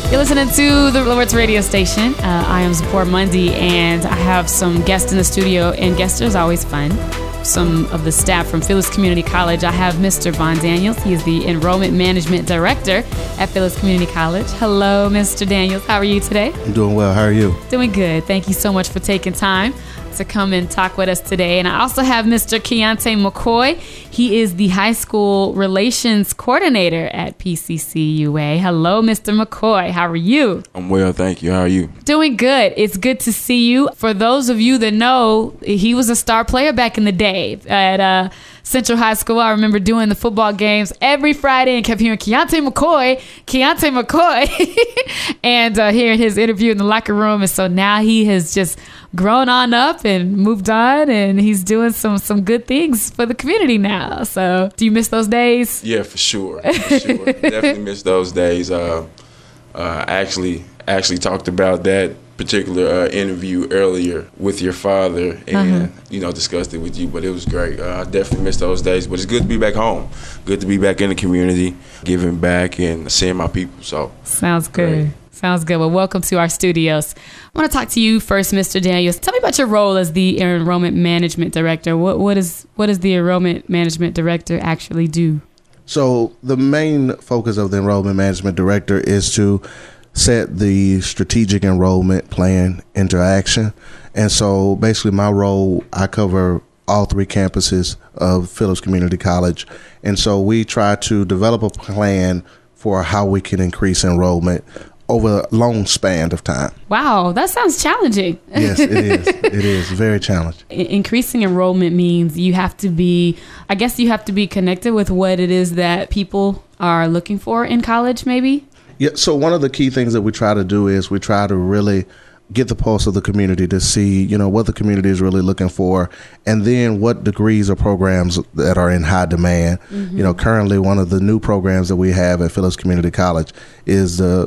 You're listening to the Lord's radio station. I am Zipporah Mundy, and I have some guests in the studio, and guests are always fun. Some of the staff from Phillips Community College. I have Mr. Von Daniels. He is the Enrollment Management Director at Phillips Community College. Hello, Mr. Daniels. How are you today? I'm doing well. How are you? Doing good. Thank you so much for taking time to come and talk with us today. And I also have Mr. Keontae McCoy. He is the High School Relations Coordinator at PCCUA. Hello, Mr. McCoy. How are you? I'm well, thank you. How are you? Doing good. It's good to see you. For those of you that know, he was a star player back in the day at Central High School. I remember doing the football games every Friday and kept hearing Keontae McCoy. And hearing his interview in the locker room. And so now he has just grown on up and moved on, and he's doing some good things for the community now. So do you miss those days? Yeah, for sure. Definitely miss those days. Actually talked about that particular interview earlier with your father and discussed it with you, but it was great. I definitely miss those days, but it's good to be back home, good to be back in the community, giving back and seeing my people. So sounds good. Great. Sounds good. Well, welcome to our studios. I want to talk to you first, Mr. Daniels. Tell me about your role as the Enrollment Management Director. What does the Enrollment Management Director actually do? So the main focus of the Enrollment Management Director is to set the strategic enrollment plan into action. And so basically my role, I cover all three campuses of Phillips Community College. And so we try to develop a plan for how we can increase enrollment over a long span of time. Wow, that sounds challenging. Yes, it is. It is very challenging. Increasing enrollment means you have to be connected with what it is that people are looking for in college, maybe? Yeah, so one of the key things that we try to do is we try to really get the pulse of the community to see, what the community is really looking for, and then what degrees or programs that are in high demand. Mm-hmm. Currently one of the new programs that we have at Phillips Community College is the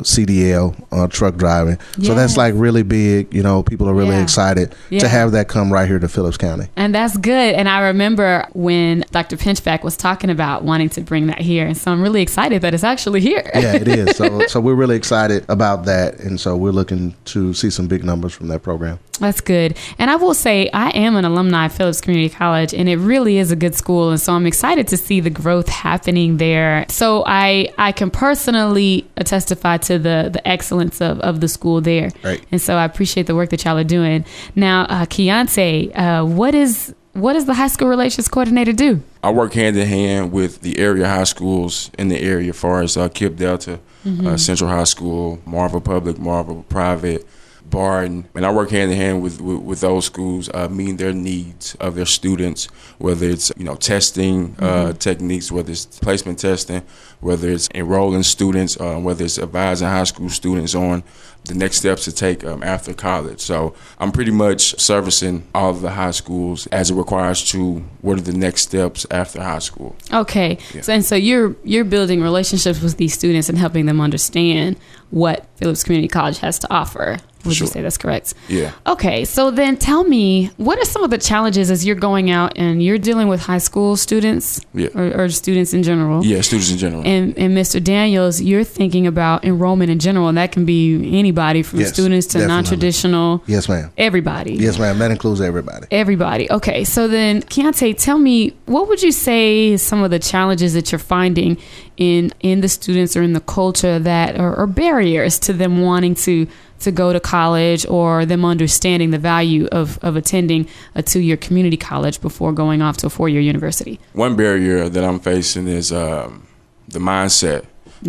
CDL truck driving. Yes. So that's like really big. People are really excited to have that come right here to Phillips County. And that's good. And I remember when Dr. Pinchback was talking about wanting to bring that here. And so I'm really excited that it's actually here. Yeah, it is. So we're really excited about that. And so we're looking to see some big numbers from that program. That's good. And I will say I am an alumni of Phillips Community College, and it really is a good school. And so I'm excited to see the growth happening there. So I can personally testify to the excellence of the school there. Right. And so I appreciate the work that y'all are doing. Now, Keontae, what does the high school relations coordinator do? I work hand in hand with the area high schools in the area, as far as KIPP Delta, Central High School, Marva Public, Marva Private, Barton, and I work hand in hand with those schools, meeting their needs of their students, whether it's testing techniques, whether it's placement testing, whether it's enrolling students, whether it's advising high school students on the next steps to take after college. So I'm pretty much servicing all of the high schools as it requires to what are the next steps after high school. Okay, yeah. So you're building relationships with these students and helping them understand what Phillips Community College has to offer. Would you say that's correct? Yeah. Okay, so then tell me, what are some of the challenges as you're going out and you're dealing with high school students or students in general? Yeah, students in general. And Mr. Daniels, you're thinking about enrollment in general, and that can be anybody from students to non-traditional. Yes, ma'am. Everybody. Yes, ma'am. That includes everybody. Everybody. Okay, so then, Keontae, tell me, what would you say is some of the challenges that you're finding in the students or in the culture that are barriers to them wanting to go to college, or them understanding the value of attending a 2-year community college before going off to a 4-year university? One barrier that I'm facing is the mindset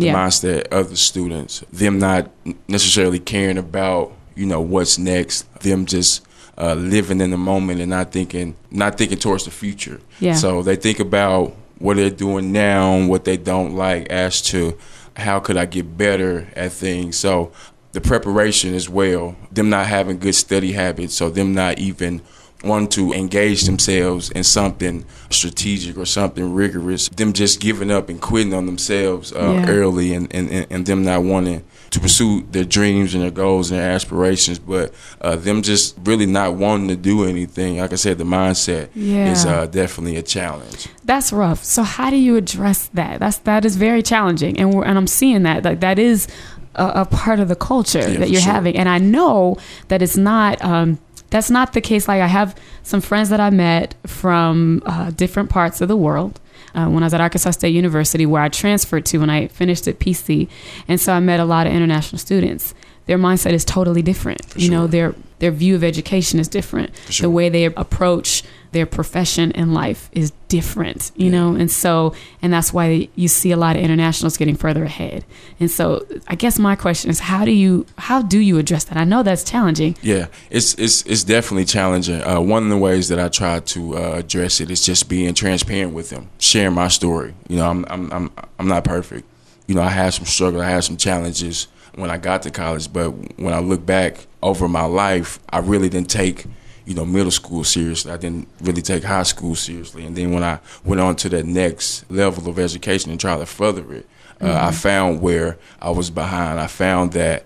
of the students, them not necessarily caring about, what's next, them just living in the moment and not thinking towards the future. Yeah. So they think about what they're doing now, what they don't like, as to how could I get better at things. So the preparation as well, them not having good study habits, so them not even wanting to engage themselves in something strategic or something rigorous, them just giving up and quitting on themselves early, and them not wanting to pursue their dreams and their goals and their aspirations, but them just really not wanting to do anything. Like I said, the mindset is definitely a challenge. That's rough. So how do you address that? That is very challenging, and I'm seeing that. Like, that is a part of the culture Yeah, that you're for sure. having. And I know that it's not that's not the case. Like, I have some friends that I met from different parts of the world when I was at Arkansas State University, where I transferred to when I finished at PC. And so I met a lot of international students. Their mindset is totally different. You know, their view of education is different. Sure. The way they approach their profession in life is different, you know? And so, and that's why you see a lot of internationals getting further ahead. And so I guess my question is, how do you address that? I know that's challenging. Yeah, it's definitely challenging. One of the ways that I try to address it is just being transparent with them, sharing my story. You know, I'm not perfect. You know, I had some struggle, I had some challenges when I got to college, but when I look back over my life, I really didn't take, you know, middle school seriously. I didn't really take high school seriously. And then when I went on to that next level of education and tried to further it, I found where I was behind. I found that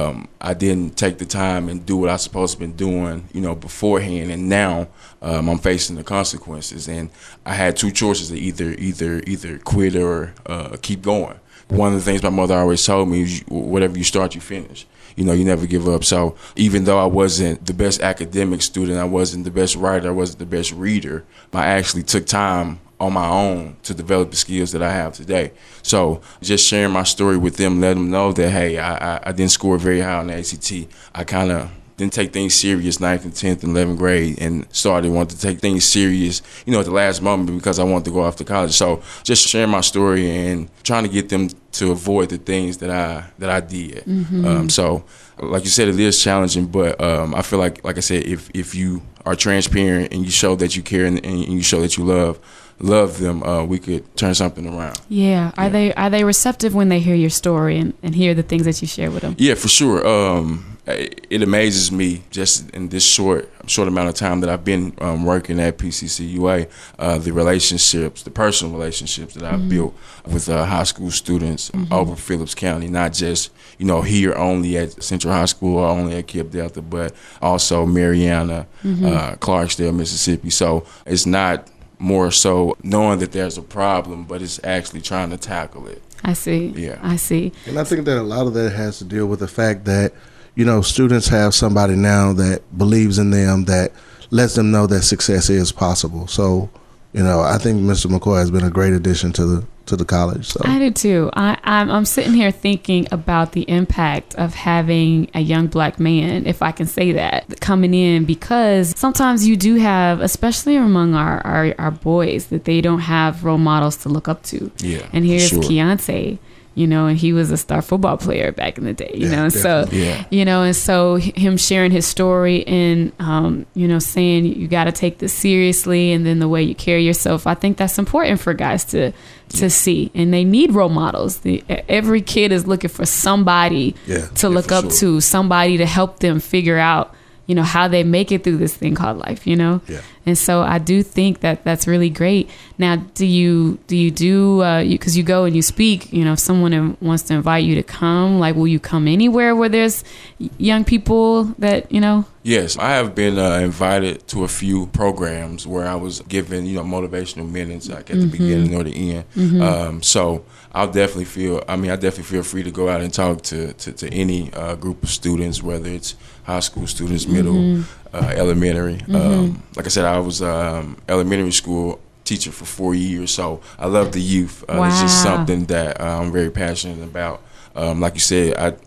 I didn't take the time and do what I was supposed to have been doing, you know, beforehand. And now I'm facing the consequences. And I had two choices: to either quit or keep going. One of the things my mother always told me is, whatever you start, you finish. You know, you never give up. So even though I wasn't the best academic student, I wasn't the best writer, I wasn't the best reader, I actually took time on my own to develop the skills that I have today. So just sharing my story with them, let them know that, hey, I didn't score very high on the ACT. I kind of didn't take things serious 9th and 10th and 11th grade, and wanted to take things serious, you know, at the last moment because I wanted to go off to college. So just sharing my story and trying to get them to avoid the things that I did. So like you said, it is challenging, but I feel like I said, if you are transparent and you show that you care and you show that you love them, we could turn something around. Yeah. Are they receptive when they hear your story and hear the things that you share with them? Yeah, for sure. It amazes me just in this short amount of time that I've been working at PCCUA, the personal relationships that I've built with high school students over Phillips County, not just, you know, here only at Central High School or only at KIPP Delta, but also Mariana, Clarksdale, Mississippi. So it's not more so knowing that there's a problem, but it's actually trying to tackle it. I see. Yeah. I see. And I think that a lot of that has to deal with the fact that, you know, students have somebody now that believes in them, that lets them know that success is possible. So, you know, I think Mr. McCoy has been a great addition to the college. So I do too. I'm sitting here thinking about the impact of having a young black man, if I can say that, coming in, because sometimes you do have, especially among our boys, that they don't have role models to look up to. Yeah. And here's sure. Keontae. You know, and he was a star football player back in the day, you know, and so, you know, and so him sharing his story and, you know, saying you got to take this seriously, and then the way you carry yourself, I think that's important for guys to see, and they need role models. Every kid is looking for somebody to look up to, somebody to help them figure out, you know, how they make it through this thing called life, you know? Yeah. And so I do think that that's really great. Now, do you because you go and you speak, you know, if someone wants to invite you to come, like, will you come anywhere where there's young people that, you know? Yes, I have been invited to a few programs where I was given, you know, motivational minutes, like at the beginning or the end. So I definitely feel free to go out and talk to any group of students, whether it's high school students, middle, elementary. Like I said, I was elementary school teacher for 4 years, so I love the youth. It's just something that I'm very passionate about. Like you said,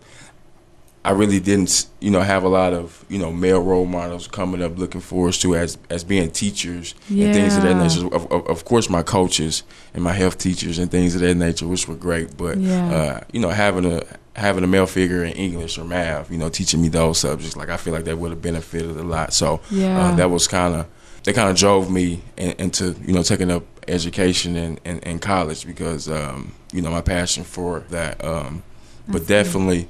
I really didn't, you know, have a lot of, you know, male role models coming up looking for us to as being teachers and things of that nature. Of course, my coaches and my health teachers and things of that nature, which were great. But you know, having a male figure in English or math, you know, teaching me those subjects, like I feel like that would have benefited a lot. So that was kind of drove me into, you know, taking up education in college because you know, my passion for that. But definitely.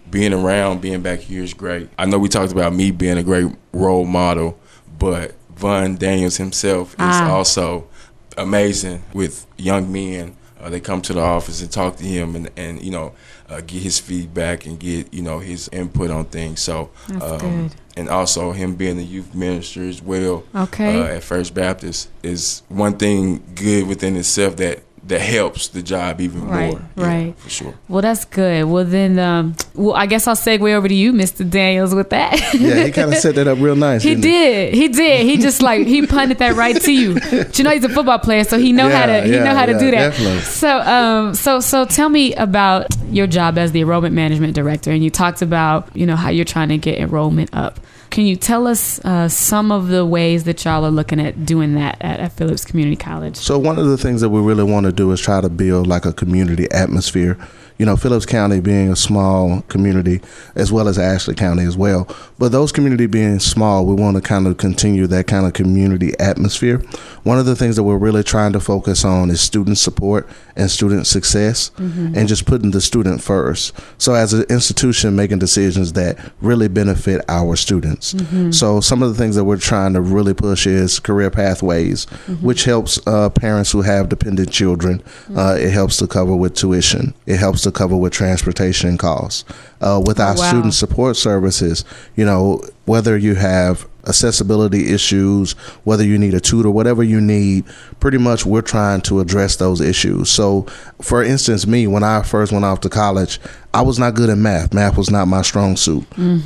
Being back here is great. I know we talked about me being a great role model, but Von Daniels himself is also amazing with young men. They come to the office and talk to him and you know, get his feedback and get, you know, his input on things. So, that's good. And also him being a youth minister as well at First Baptist is one thing good within itself that that helps the job even more. Right. For sure. Well, that's good. Well, then, I guess I'll segue over to you, Mr. Daniels, with that. Yeah, he kind of set that up real nice. He did. He just he punted that right to you. But you know, he's a football player, so he know how to do that. Definitely. So tell me about your job as the enrollment management director, and you talked about how you're trying to get enrollment up. Can you tell us some of the ways that y'all are looking at doing that at Phillips Community College? So one of the things that we really want to do is try to build like a community atmosphere. Phillips County being a small community, as well as Ashley County as well. But those community being small, we want to kind of continue that kind of community atmosphere. One of the things that we're really trying to focus on is student support and student success, and just putting the student first. So as an institution, making decisions that really benefit our students. So some of the things that we're trying to really push is career pathways, which helps parents who have dependent children. It helps to cover with tuition. It helps to cover with transportation costs. With our student support services, whether you have accessibility issues, whether you need a tutor, whatever you need, pretty much we're trying to address those issues. So, for instance, me, when I first went off to college, I was not good at math. Math was not my strong suit.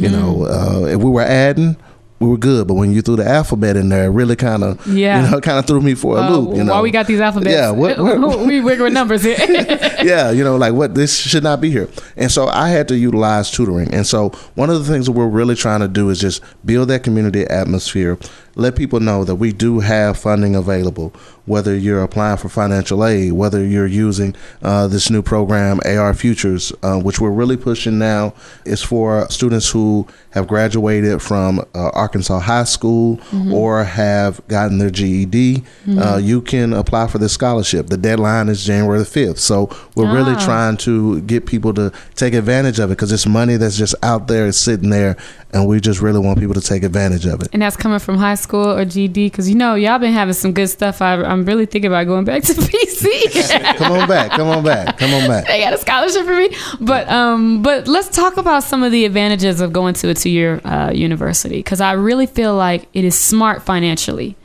If we were adding, we were good, but when you threw the alphabet in there, it really kind of threw me for a loop. Why we got these alphabets? Yeah, we working with numbers here. Yeah, what this should not be here. And so I had to utilize tutoring. And so one of the things that we're really trying to do is just build that community atmosphere. Let people know that we do have funding available, whether you're applying for financial aid, whether you're using this new program, AR Futures, which we're really pushing now, is for students who have graduated from Arkansas High School or have gotten their GED. You can apply for this scholarship. The deadline is January the 5th. So we're really trying to get people to take advantage of it, because it's money that's just out there, it's sitting there, and we just really want people to take advantage of it. And that's coming from high school or GD? Because y'all been having some good stuff. I'm really thinking about going back to PC. Come on back. They got a scholarship for me. But let's talk about some of the advantages of going to a two-year university, because I really feel like it is smart financially.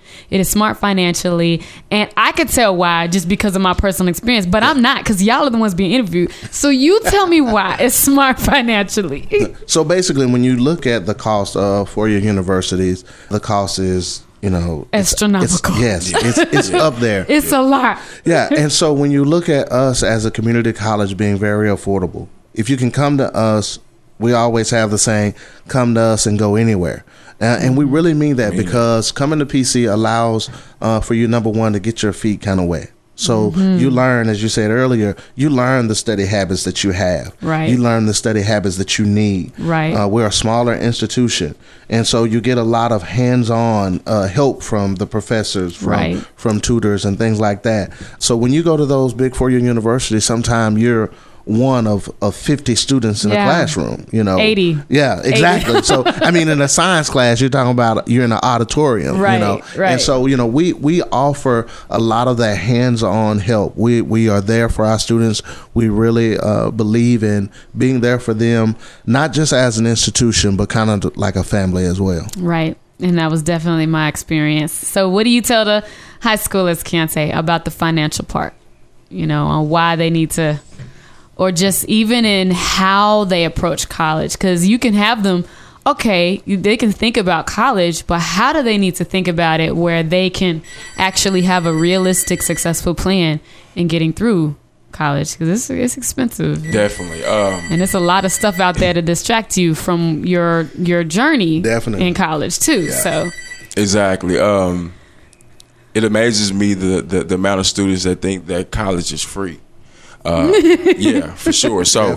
And I could tell why just because of my personal experience, but I'm not, because y'all are the ones being interviewed. So you tell me why it's smart financially. So basically, when you look at the cost of four-year universities, the cost is, astronomical. It's up there. It's a lot. Yeah. And so when you look at us as a community college being very affordable, if you can come to us, we always have the saying, come to us and go anywhere. And we really mean that, because coming to PC allows for you, number one, to get your feet kind of wet. So you learn, as you said earlier, you learn the study habits that you have. Right. You learn the study habits that you need. Right. We're a smaller institution. And so you get a lot of hands-on help from the professors, from tutors and things like that. So when you go to those big four-year universities, sometimes you're one of 50 students in a classroom, 80. Yeah, exactly. 80. So, in a science class, you're talking about you're in an auditorium, Right. And so, we offer a lot of that hands-on help. We are there for our students. We really believe in being there for them, not just as an institution, but kind of like a family as well. Right. And that was definitely my experience. So what do you tell the high schoolers, Keontae, about the financial part, on why they need to, or just even in how they approach college? Because you can have them, they can think about college, but how do they need to think about it where they can actually have a realistic, successful plan in getting through college? Because it's expensive. Definitely. And it's a lot of stuff out there to distract you from your journey in college, too. Yeah. So exactly. It amazes me the amount of students that think that college is free. Yeah, for sure. So,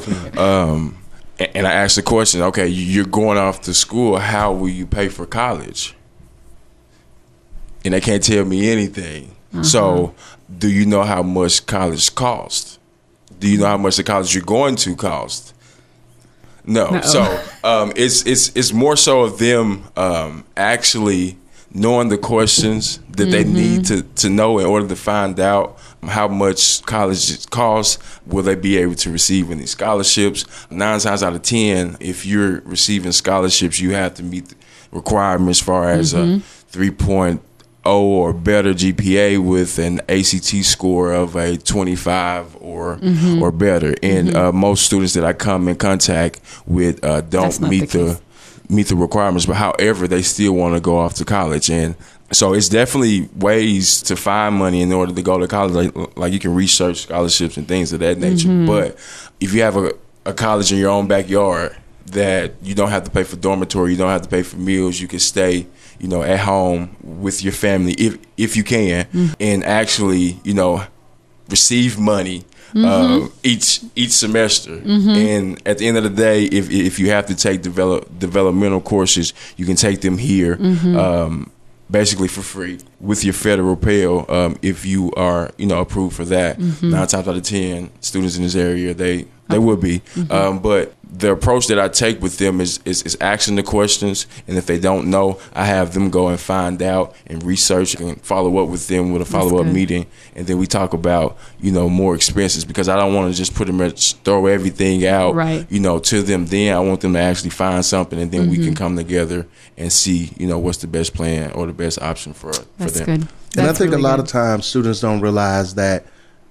and I asked the question, okay, you're going off to school, how will you pay for college? And they can't tell me anything. So, do you know how much college costs? Do you know how much the college you're going to cost? No. So, it's more so of them actually knowing the questions that they need to know in order to find out how much college costs. Will they be able to receive any scholarships? 9 times out of 10, if you're receiving scholarships, you have to meet the requirements as far as a 3.0 or better GPA with an ACT score of a 25 or better. And most students that I come in contact with don't meet the requirements. But however, they still want to go off to college. And so it's definitely ways to find money in order to go to college. Like you can research scholarships and things of that nature. But if you have a college in your own backyard that you don't have to pay for dormitory, you don't have to pay for meals, you can stay, at home with your family if you can, and actually, receive money each semester. And at the end of the day, if you have to take developmental courses, you can take them here. Basically for free with your federal Pell, if you are, approved for that. 9 times out of 10, students in this area, they would be. But the approach that I take with them is asking the questions, and if they don't know, I have them go and find out and research and follow up with them with a follow-up meeting, and then we talk about, more expenses, because I don't want to just pretty much throw everything out, to them. Then I want them to actually find something, and then we can come together and see, what's the best plan or the best option for them. That's good. And I think a lot of times students don't realize that,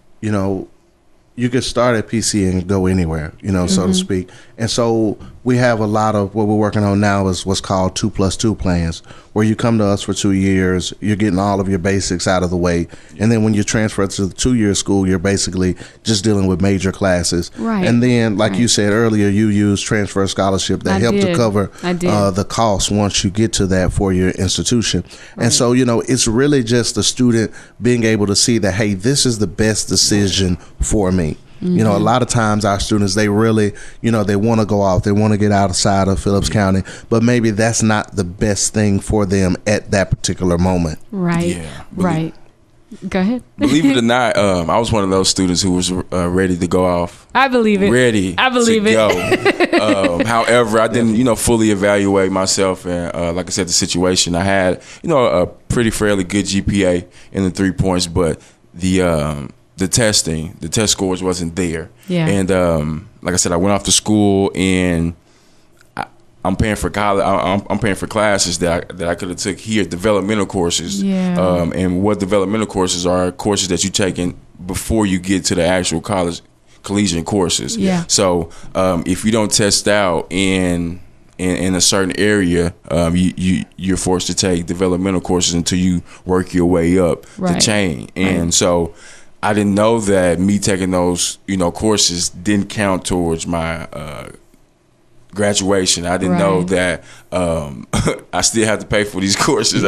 you could start at PC and go anywhere, so to speak. And so we have a lot of what we're working on now is what's called 2+2 plans, where you come to us for 2 years, you're getting all of your basics out of the way. And then when you transfer to the 2-year school, you're basically just dealing with major classes. Right. And then, like you said earlier, you use transfer scholarship that help to cover the cost once you get to that for your institution. Right. And so, it's really just the student being able to see that, hey, this is the best decision for me. A lot of times our students, they really, they want to go off, they want to get outside of Phillips County, but maybe that's not the best thing for them at that particular moment. Right. Yeah. Right. Go ahead. Believe it or not, I was one of those students who was ready to go off. I believe it. Ready to go. However, I didn't, fully evaluate myself and, like I said, the situation. I had, a fairly good GPA in the 3 points, but the test scores wasn't there. Yeah. And like I said, I went off to school, and I'm paying for college. I'm paying for classes that I could have took here, developmental courses. Yeah. And what developmental courses are courses that you take in before you get to the actual collegiate courses. Yeah. So if you don't test out in a certain area, you're forced to take developmental courses until you work your way up the chain. And so I didn't know that me taking those, courses didn't count towards my graduation. I didn't know that I still have to pay for these courses.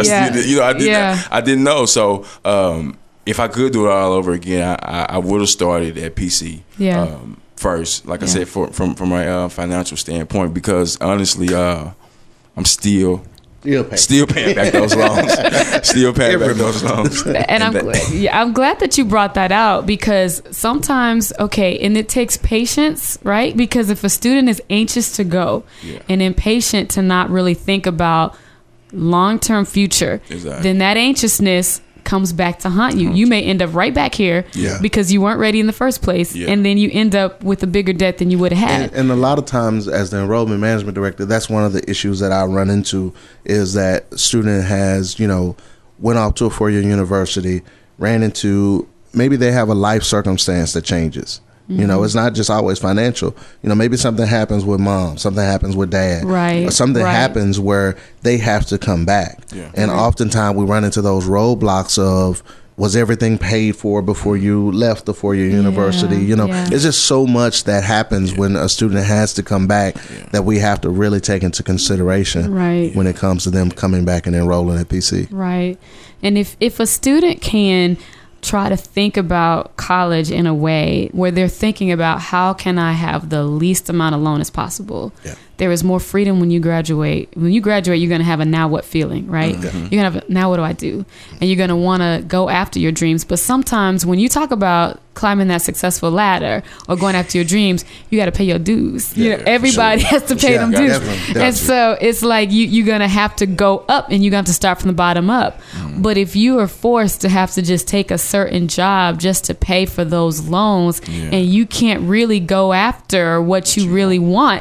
I didn't know. So if I could do it all over again, I would have started at PC first. Like I said, from a financial standpoint, because honestly, I'm still paying back those loans. And I'm glad that you brought that out, because sometimes, and it takes patience, right? Because if a student is anxious to go and impatient to not really think about long-term future, then that anxiousness comes back to haunt you. You may end up right back here because you weren't ready in the first place, and then you end up with a bigger debt than you would have had. And a lot of times, as the enrollment management director, that's one of the issues that I run into, is that student has, went off to a 4-year university, ran into, maybe they have a life circumstance that changes. It's not just always financial. Maybe something happens with mom, something happens with dad, or something happens where they have to come back. Yeah. And oftentimes we run into those roadblocks of, was everything paid for before you left the 4-year university? It's just so much that happens when a student has to come back that we have to really take into consideration when it comes to them coming back and enrolling at PC. Right. And if a student can try to think about college in a way where they're thinking about, how can I have the least amount of loan as possible? Yeah. There is more freedom when you graduate. When you graduate, you're going to have a now what feeling, right? Mm-hmm. You're going to have a now what do I do? And you're going to want to go after your dreams. But sometimes when you talk about climbing that successful ladder or going after your dreams, you got to pay your dues. Everybody has to pay them dues. Definitely. And so it's like you're going to have to go up, and you're going to have to start from the bottom up. Mm-hmm. But if you are forced to have to just take a certain job just to pay for those loans, and you can't really go after what you really want,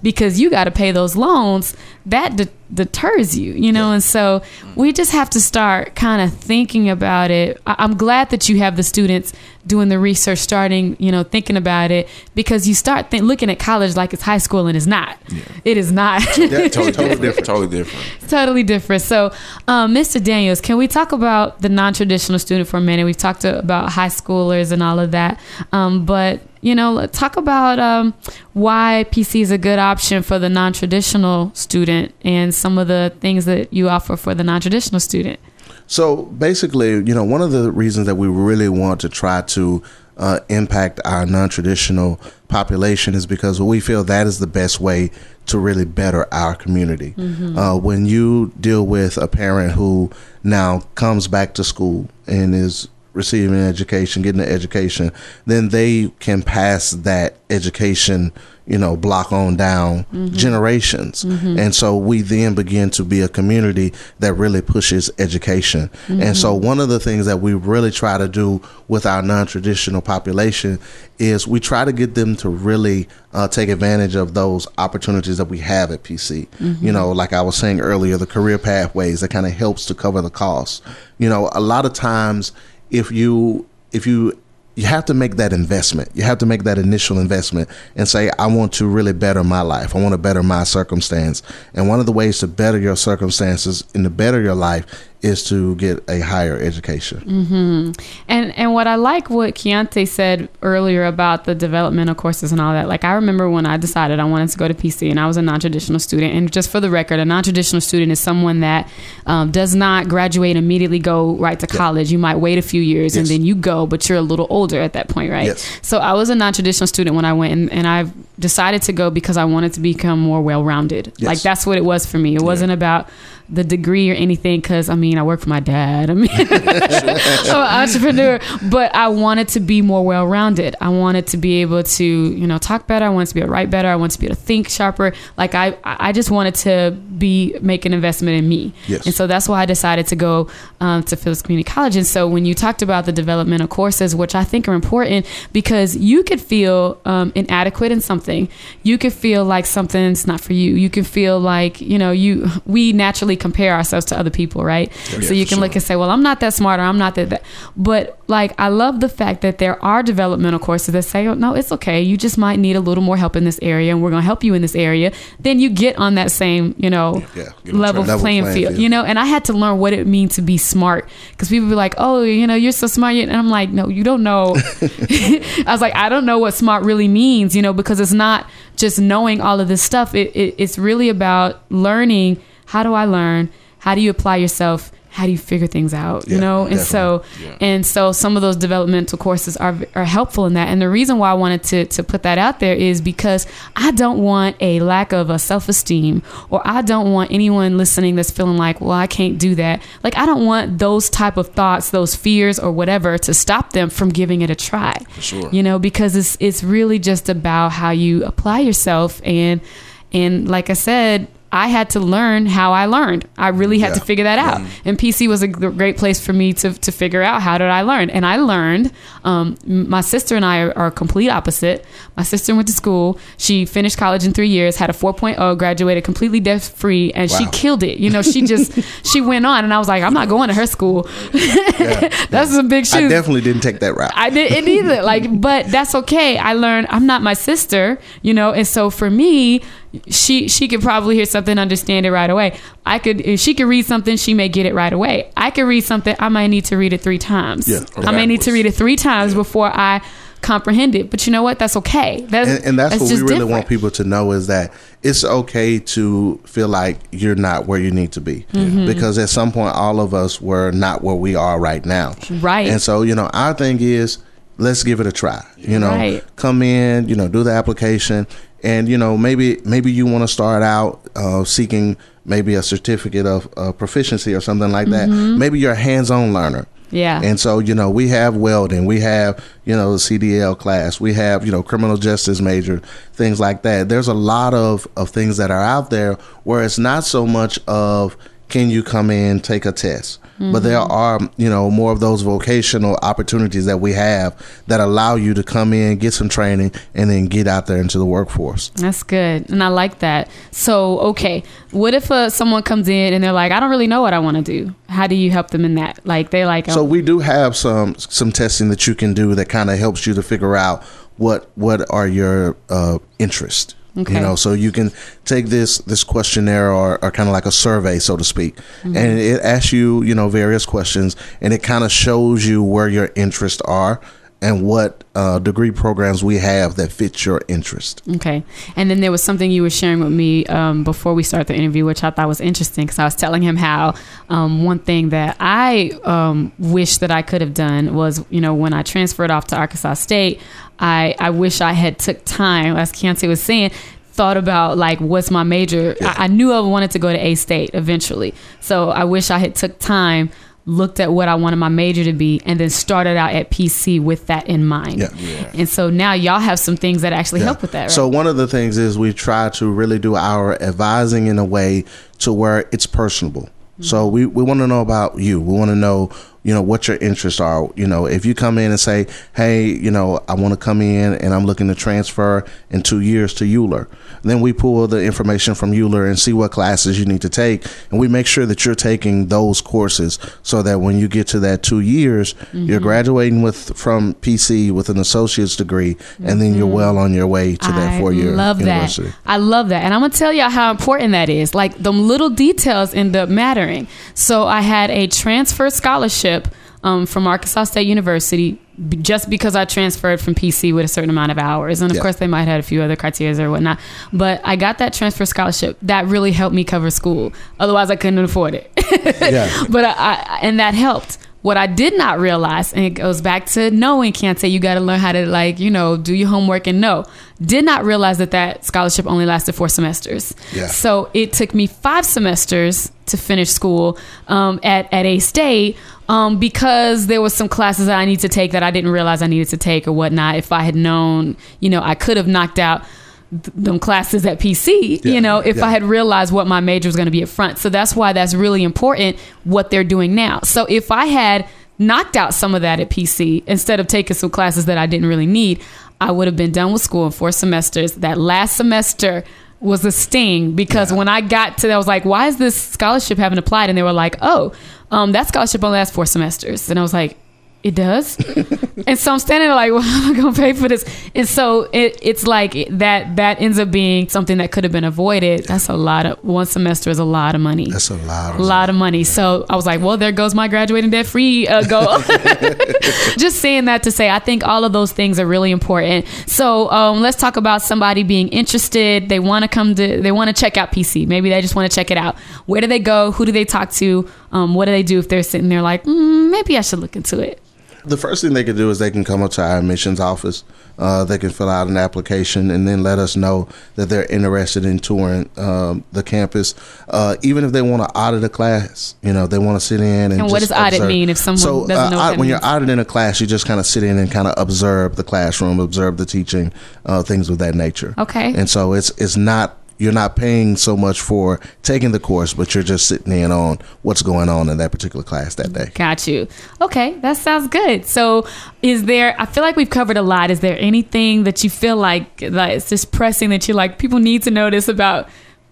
because you got to pay those loans, that deters you, you know? And so we just have to start kind of thinking about it. I'm glad that you have the students doing the research, starting, you know, thinking about it, because you start looking at college like it's high school, and it's not. Yeah. It is not. Yeah, totally different. Totally different. Totally different. So, Mr. Daniels, can we talk about the non-traditional student for a minute? We've talked about high schoolers and all of that. But, you know, let's talk about why PC is a good option for the non-traditional student and some of the things that you offer for the non-traditional student. So basically, you know, one of the reasons that we really want to try to impact our non-traditional population is because we feel that is the best way to really better our community. Mm-hmm. When you deal with a parent who now comes back to school and is receiving an education, getting an education, then they can pass that education, you know, block on down generations. And so we then begin to be a community that really pushes education. And so one of the things that we really try to do with our non-traditional population is we try to get them to really take advantage of those opportunities that we have at PC. You know, like I was saying earlier, the career pathways that kind of helps to cover the costs. You know, a lot of times if you have to make that investment. You have to make that initial investment and say, I want to really better my life. I want to better my circumstance. And one of the ways to better your circumstances and to better your life is to get a higher education. And what I like what Keontae said earlier about the developmental courses and all that. Like, I remember when I decided I wanted to go to PC and I was a non-traditional student. And just for the record, a non-traditional student is someone that does not graduate and immediately go right to college. You might wait a few years and then you go, but you're a little older at that point, right? So I was a non-traditional student when I went, and I decided to go because I wanted to become more well-rounded. Like, that's what it was for me. It wasn't about the degree or anything, because I mean, I work for my dad. I mean, I'm an entrepreneur, but I wanted to be more well-rounded. I wanted to be able to, you know, talk better. I wanted to be able to write better. I wanted to be able to think sharper. Like, I just wanted to make an investment in me. And so that's why I decided to go to Phillips Community College. And so when you talked about the developmental courses, which I think are important, because you could feel inadequate in something. You could feel like something's not for you. You can feel like, you know, we naturally compare ourselves to other people, right? So you can look and say, well, I'm not that smart, or I'm not that. But like, I love the fact that there are developmental courses that say, oh, no, it's okay. You just might need a little more help in this area, and we're going to help you in this area. Then you get on that same, you know, level playing field, you know? And I had to learn what it means to be smart, because people be like, oh, you know, you're so smart. And I'm like, no, you don't know. I was like, I don't know what smart really means, you know, because it's not just knowing all of this stuff. It's really about learning. How do I learn? How do you apply yourself? How do you figure things out? You know? And so some of those developmental courses are helpful in that. And the reason why I wanted to put that out there is because I don't want a lack of a self-esteem, or I don't want anyone listening that's feeling like, well, I can't do that. Like, I don't want those type of thoughts, those fears or whatever, to stop them from giving it a try. For sure. You know, because it's really just about how you apply yourself. And like I said, I had to learn how I learned. I really had to figure that out. And PC was a great place for me to figure out, how did I learn? And I learned, my sister and I are complete opposite. My sister went to school. She finished college in 3 years, had a 4.0, graduated completely debt-free, and she killed it. You know, she went on, and I was like, I'm not going to her school. That's some big shoes. I definitely didn't take that route. I didn't either. Like, but that's okay. I learned I'm not my sister, you know, and so for me, she could probably hear something, understand it right away. If she could read something, she may get it right away. I could read something, I might need to read it 3 times. I may need to read it 3 times before I comprehend it. But you know what? That's okay. And that's what we really want people to know, is that it's okay to feel like you're not where you need to be. Because at some point, all of us were not where we are right now. Right. And so, you know, our thing is, let's give it a try. You know, come in, you know, do the application. And, you know, maybe you want to start out seeking maybe a certificate of proficiency or something like that. Maybe you're a hands-on learner. And so, you know, we have welding, we have, you know, the CDL class, we have, you know, criminal justice major, things like that. There's a lot of things that are out there where it's not so much of, can you come in, take a test? but there are, more of those vocational opportunities that we have that allow you to come in, get some training, and then get out there into the workforce. That's good. And I like that. So, okay, what if someone comes in and they're like, I don't really know what I want to do? How do you help them in that? Like, they're like, So we do have some testing that you can do that kind of helps you to figure out what are your interests. Okay. So you can take this questionnaire or kind of like a survey, so to speak, and it asks you, various questions, and it kind of shows you where your interests are and what degree programs we have that fit your interest. Okay. And then there was something you were sharing with me before we started the interview, which I thought was interesting, because I was telling him how one thing that I wish that I could have done was, when I transferred off to Arkansas State, I wish I had took time, as Keontae was saying, thought about like, what's my major? Yeah. I knew I wanted to go to A-State eventually. So I wish I had took time, looked at what I wanted my major to be, and then started out at PC with that in mind. Yeah. And so now y'all have some things that actually help with that, right? So one of the things is we try to really do our advising in a way to where it's personable. So we want to know about you. We want to know, what your interests are. If you come in and say, hey, I want to come in and I'm looking to transfer in 2 years to Euler. Then we pull the information from Euler and see what classes you need to take. And we make sure that you're taking those courses so that when you get to that 2 years, you're graduating from PC with an associate's degree, and then you're well on your way to that 4-year university. I love that. And I'm going to tell y'all how important that is. Like, the little details end up mattering. So I had a transfer scholarship from Arkansas State University just because I transferred from PC with a certain amount of hours. And of course, they might have had a few other criteria or whatnot. But I got that transfer scholarship. That really helped me cover school. Otherwise, I couldn't afford it. But and that helped. What I did not realize, and it goes back to knowing, can't say you got to learn how to do your homework and know. Did not realize that scholarship only lasted 4 semesters. Yeah. So it took me 5 semesters to finish school at A-State because there was some classes that I need to take that I didn't realize I needed to take or whatnot. If I had known, I could have knocked out them classes at PC, if I had realized what my major was going to be up front. So that's why that's really important what they're doing now. So if I had knocked out some of that at PC instead of taking some classes that I didn't really need, I would have been done with school in 4 semesters. That last semester was a sting because when I got to that, I was like, why is this scholarship haven't applied? And they were like, that scholarship only lasts 4 semesters. And I was like, it does? And so I'm standing there like, well, how am I going to pay for this? And so it's like that ends up being something that could have been avoided. That's a lot of, 1 semester is a lot of money. That's a lot of money. So I was like, well, there goes my graduating debt free goal. Just saying that to say, I think all of those things are really important. So let's talk about somebody being interested. They want to check out PC. Maybe they just want to check it out. Where do they go? Who do they talk to? What do they do if they're sitting there like, maybe I should look into it? The first thing they can do is they can come up to our admissions office. They can fill out an application and then let us know that they're interested in touring the campus. Even if they want to audit a class, they want to sit in and what does audit mean if someone doesn't know what that when means? You're auditing a class, you just kind of sit in and kind of observe the classroom, observe the teaching, things of that nature. Okay. And so it's not, you're not paying so much for taking the course, but you're just sitting in on what's going on in that particular class that day. Got you. Okay, that sounds good. So I feel like we've covered a lot. Is there anything that you feel like it's just pressing that you like, people need to know this about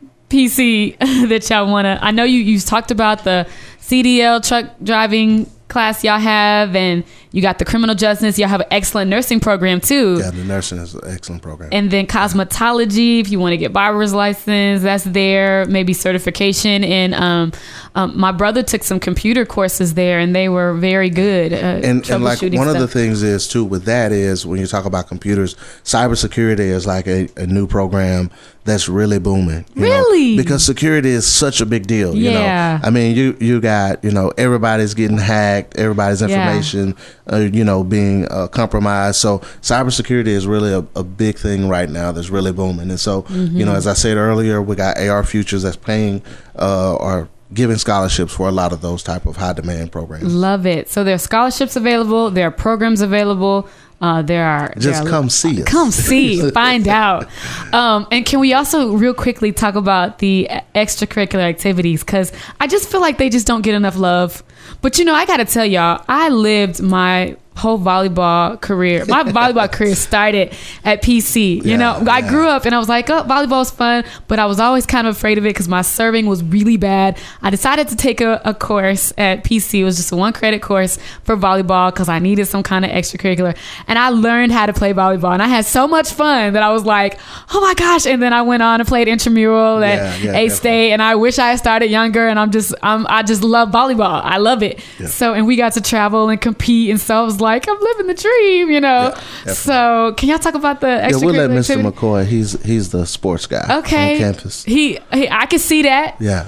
PC that y'all want to? I know you talked about the CDL truck driving class y'all have, and you got the criminal justice. Y'all have an excellent nursing program too. Yeah, the nursing is an excellent program. And then cosmetology, if you want to get barber's license, that's there. Maybe certification. And my brother took some computer courses there, and they were very good. And like one of the things is too with that is when you talk about computers, cybersecurity is like a new program that's really booming. Really? Because security is such a big deal. Yeah. I mean, you got, everybody's getting hacked, everybody's information, being compromised. So cybersecurity is really a big thing right now that's really booming. And so, as I said earlier, we got AR Futures that's paying or giving scholarships for a lot of those type of high demand programs. Love it. So there are scholarships available. There are programs available. Come see us. Come see, find out. And can we also real quickly talk about the extracurricular activities? Because I just feel like they just don't get enough love. But I got to tell y'all, I lived my whole volleyball career. My volleyball career started at PC. I grew up and I was like, oh, volleyball's fun, but I was always kind of afraid of it because my serving was really bad. I decided to take a course at PC. It was just a 1-credit course for volleyball because I needed some kind of extracurricular, and I learned how to play volleyball, and I had so much fun that I was like, oh my gosh. And then I went on and played intramural at A-State, and I wish I had started younger, and I just love volleyball. I love it. So, and we got to travel and compete, and so I was like, I'm living the dream, So can y'all talk about the extracurricular we'll let Mr. activity? McCoy. He's the sports guy on campus. He I can see that. Yeah.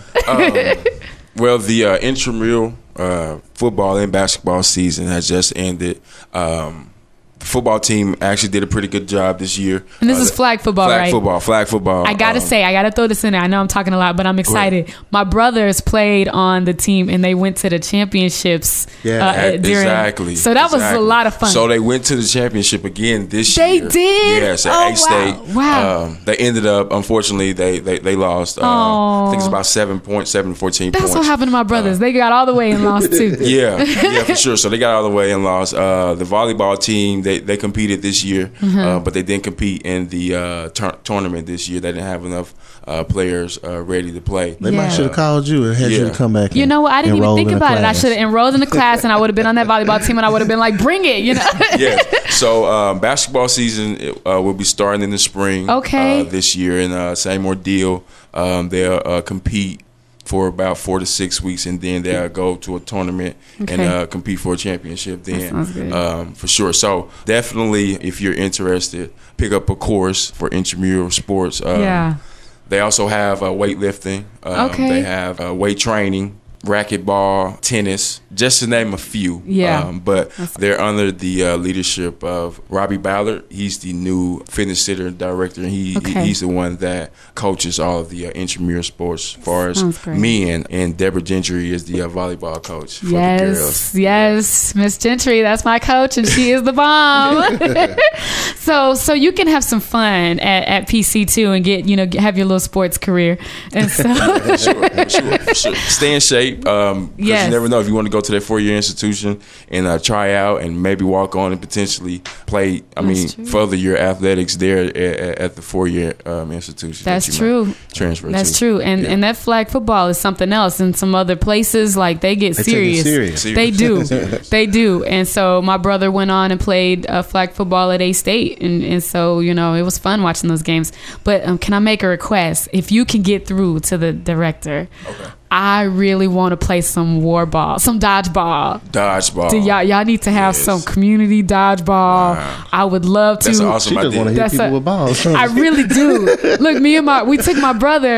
Well, the intramural football and basketball season has just ended. The football team actually did a pretty good job this year. And this is flag football, right? Flag football. I gotta say, I gotta throw this in there. I know I'm talking a lot, but I'm excited. My brothers played on the team, and they went to the championships. Exactly. So that was a lot of fun. So they went to the championship again this year. They did? Yes, at A-State. Wow. They ended up, unfortunately, they lost. I think it's about 7 points, 14 points. That's what happened to my brothers. They got all the way and lost too. Yeah, for sure. So they got all the way and lost. The volleyball team, they competed this year, but they didn't compete in the tournament this year. They didn't have enough players ready to play. They might should have called you and had you to come back. You know what? I didn't even think about it. I should have enrolled in the class, and I would have been on that volleyball team, and I would have been like, bring it, Yes. So basketball season will be starting in the spring. Okay. This year, and same ordeal. They'll compete for about 4 to 6 weeks, and then they'll go to a tournament and compete for a championship then. That sounds good. For sure. So definitely, if you're interested, pick up a course for intramural sports. They also have weightlifting. They have weight training, racquetball, tennis, just to name a few. But they're under the leadership of Robbie Ballard. He's the new fitness center director, and he's the one that coaches all of the intramural sports as far as men. And Deborah Gentry is the volleyball coach for the girls. Yes, Miss Gentry, that's my coach, and she is the bomb. So you can have some fun at PC too, and have your little sports career. And so for sure. Stay in shape. Because you never know if you want to go to that 4-year institution and try out and maybe walk on and potentially play. Further your athletics there at the 4-year institution. That's true. Transfer. That's true. And that flag football is something else. In some other places, like they get serious. They do. They do. And so my brother went on and played flag football at A-State, and so it was fun watching those games. But can I make a request? If you can get through to the director. Okay. I really want to play some war ball, some dodgeball. Y'all need to have some community dodgeball. Wow. I would love to. That's awesome. She just want to hit people with balls. I really do. Look, we took my brother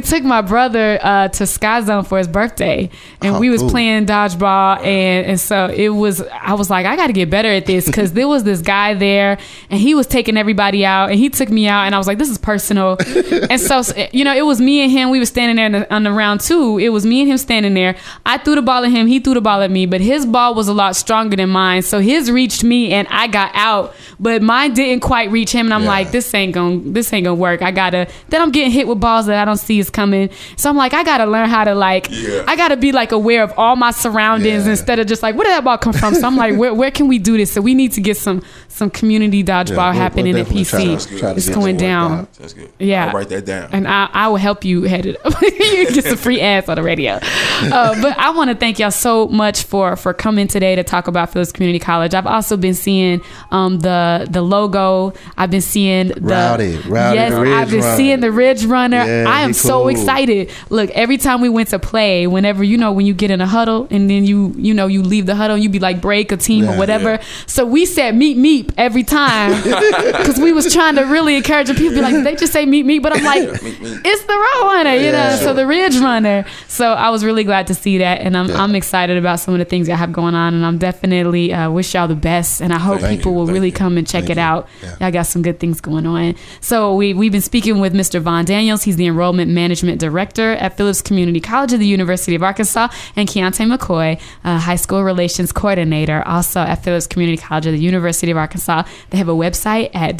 to Sky Zone for his birthday, and we was playing dodgeball, and so it was. I was like, I got to get better at this because there was this guy there, and he was taking everybody out, and he took me out, and I was like, this is personal, and so it was me and him. We were standing there on the round 2. It was me and him standing there. I threw the ball at him. He threw the ball at me, but his ball was a lot stronger than mine. So his reached me and I got out, but mine didn't quite reach him. And I'm like, this ain't gonna work. Then I'm getting hit with balls that I don't see is coming. So I'm like, I gotta learn how to I gotta be aware of all my surroundings instead of just where did that ball come from? So I'm like, where can we do this? So we need to get some community dodgeball happening at PC. It's going down. That's good. Yeah. I'll write that down. And I will help you head it up. You get some free ads on the radio. But I want to thank y'all so much for coming today to talk about Phillips Community College. I've also been seeing the logo. I've been seeing Rowdy, I've been seeing the Ridge Runner. I am so excited. Look, every time we went to play, whenever when you get in a huddle and then you leave the huddle and you be like break a team or whatever. So we said meep every time because we was trying to really encourage people. Be like, they just say meep, but I'm like, it's the runner, you know, Yeah. so the Ridge runner. So I was really glad to see that, and I'm excited about some of the things I have going on, and I'm definitely wish y'all the best, and I hope Thank people you. will Thank really you. come and check Thank it you. out. Yeah. Y'all got some good things going on. So we've been speaking with Mr. Von Daniels. He's the Enrollment Management Director at Phillips Community College of the University of Arkansas, and Keontae McCoy, High School Relations Coordinator, also at Phillips Community College of the University of Arkansas. They have a website at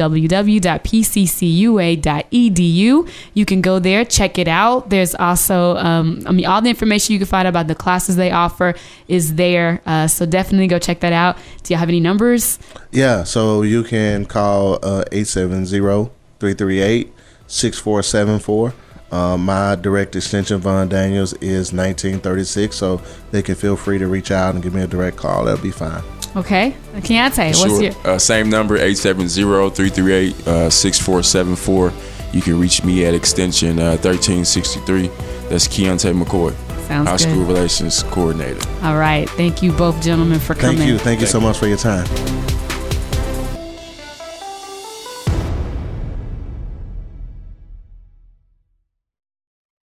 www.pccua.edu. You can go there, check it out. There's also, all the information you can find about the classes they offer is there. So definitely go check that out. Do you have any numbers? Yeah, so you can call 870-338-6474. My direct extension, Von Daniels, is 1936, so they can feel free to reach out and give me a direct call. That'll be fine. Okay. Keontae, what's Sure. your... Same number, 870-338-6474. You can reach me at extension 1363. That's Keontae McCoy, Sounds High good. School Relations Coordinator. All right. Thank you both gentlemen for coming. Thank you so much for your time.